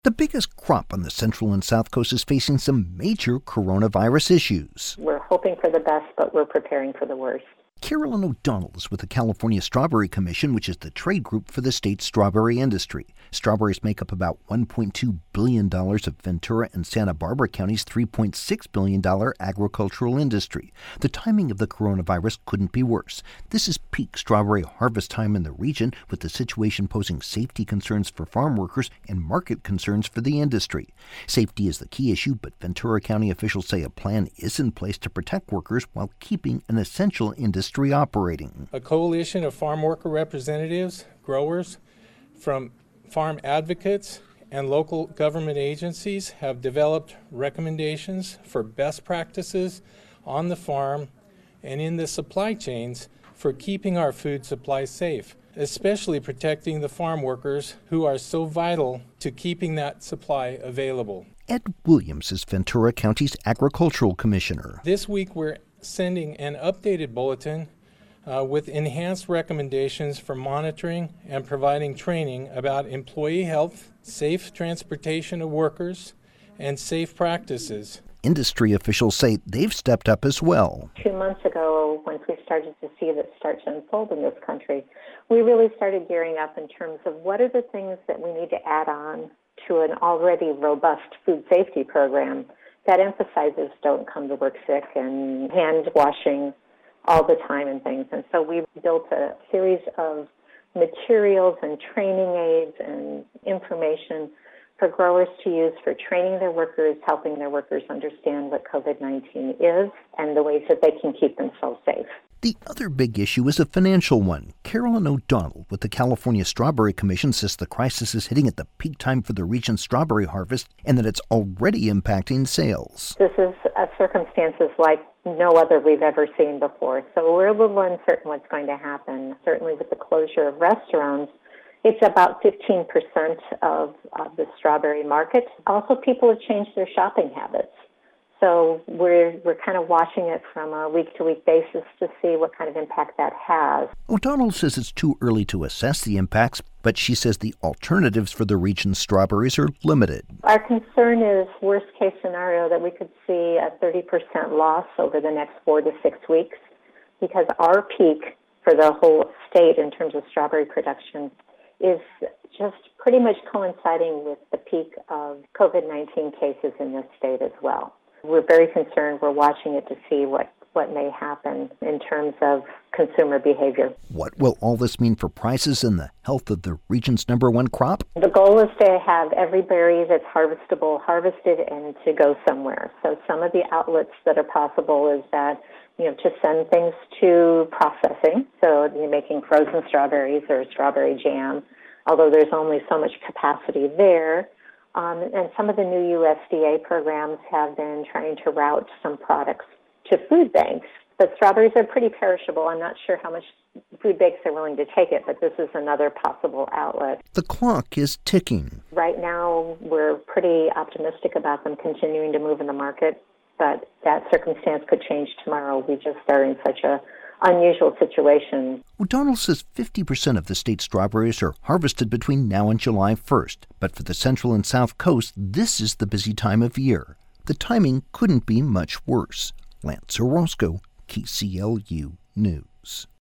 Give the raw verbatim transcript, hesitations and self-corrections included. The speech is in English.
The biggest crop on the Central and South Coast is facing some major coronavirus issues. We're hoping for the best, but we're preparing for the worst. Carolyn O'Donnell is with the California Strawberry Commission, which is the trade group for the state's strawberry industry. Strawberries make up about one point two billion dollars of Ventura and Santa Barbara County's three point six billion dollars agricultural industry. The timing of the coronavirus couldn't be worse. This is peak strawberry harvest time in the region, with the situation posing safety concerns for farm workers and market concerns for the industry. Safety is the key issue, but Ventura County officials say a plan is in place to protect workers while keeping an essential industry operating. A coalition of farm worker representatives, growers, from farm advocates, and local government agencies have developed recommendations for best practices on the farm and in the supply chains for keeping our food supply safe, especially protecting the farm workers who are so vital to keeping that supply available. Ed Williams is Ventura County's agricultural commissioner. This week we're sending an updated bulletin uh, with enhanced recommendations for monitoring and providing training about employee health, safe transportation of workers, and safe practices. Industry officials say they've stepped up as well. Two months ago, once we started to see this start to unfold in this country, we really started gearing up in terms of what are the things that we need to add on to an already robust food safety program that emphasizes don't come to work sick and hand washing all the time and things. And so we built a series of materials and training aids and information for growers to use for training their workers, helping their workers understand what COVID nineteen is and the ways that they can keep themselves safe. The other big issue is a financial one. Carolyn O'Donnell with the California Strawberry Commission says the crisis is hitting at the peak time for the region's strawberry harvest and that it's already impacting sales. This is a circumstances like no other we've ever seen before. So we're a little uncertain what's going to happen. Certainly with the closure of restaurants, it's about fifteen percent of, of the strawberry market. Also, people have changed their shopping habits. So we're we're kind of watching it from a week-to-week basis to see what kind of impact that has. O'Donnell says it's too early to assess the impacts, but she says the alternatives for the region's strawberries are limited. Our concern is worst-case scenario that we could see a thirty percent loss over the next four to six weeks because our peak for the whole state in terms of strawberry production is just pretty much coinciding with the peak of COVID nineteen cases in this state as well. We're very concerned. We're watching it to see what, what may happen in terms of consumer behavior. What will all this mean for prices and the health of the region's number one crop? The goal is to have every berry that's harvestable harvested and to go somewhere. So some of the outlets that are possible is that, you know, to send things to processing. So you're making frozen strawberries or strawberry jam, although there's only so much capacity there. Um, and some of the new U S D A programs have been trying to route some products to food banks. But strawberries are pretty perishable. I'm not sure how much food banks are willing to take it, but this is another possible outlet. The clock is ticking. Right now, we're pretty optimistic about them continuing to move in the market, but that circumstance could change tomorrow. We just are in such a unusual situation. O'Donnell says fifty percent of the state's strawberries are harvested between now and July first. But for the Central and South Coast, this is the busy time of year. The timing couldn't be much worse. Lance Orozco, K C L U News.